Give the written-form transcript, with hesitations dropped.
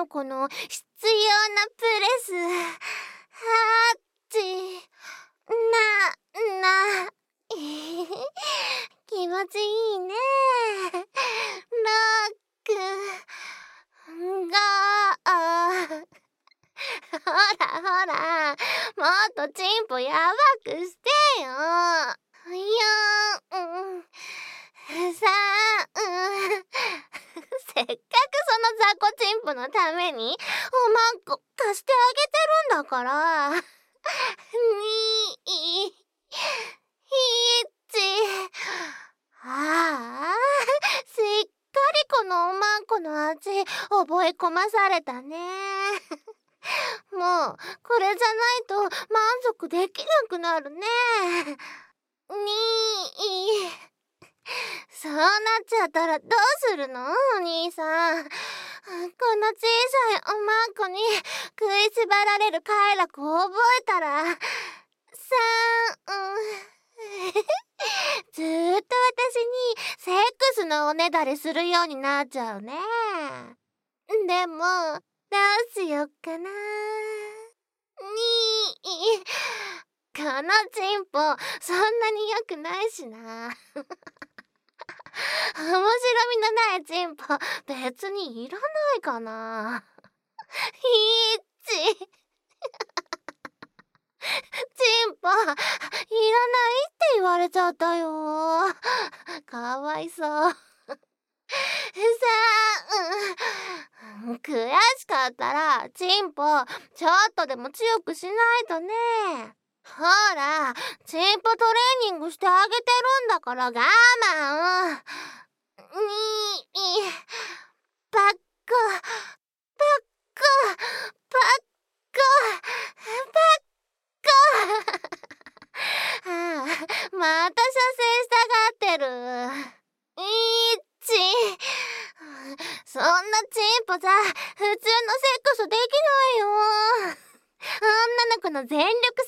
この必要なプレス。はっち。気持ちいいね。ほらほら、もっとチンポやばくしてよ。せっかくその雑魚チンポのためにおまんこ貸してあげてるんだから。にい、ひっち。しっかりこのおまんこの味覚え込まされたね。もうこれじゃないと満足できなくなるね。そうなっちゃったらどうするの、お兄さん。この小さいおまんこに食いしばられる快楽を覚えたら、ずーっと私にセックスのおねだりするようになっちゃうね。でもどうしよっかな。このチンポそんなに良くないしな。面白みのないチンポ別にいらないかな。ひっち。チンポいらないって言われちゃったよ。かわいそう。悔しかったらチンポちょっとでも強くしないとね。ほら、チンポトレーニングしてあげてるんだから我慢。パッコ、パッコ、パッコ、パッコ。また射精したがってる。そんなチンポじゃ普通のセックスできないよ。女の子の全力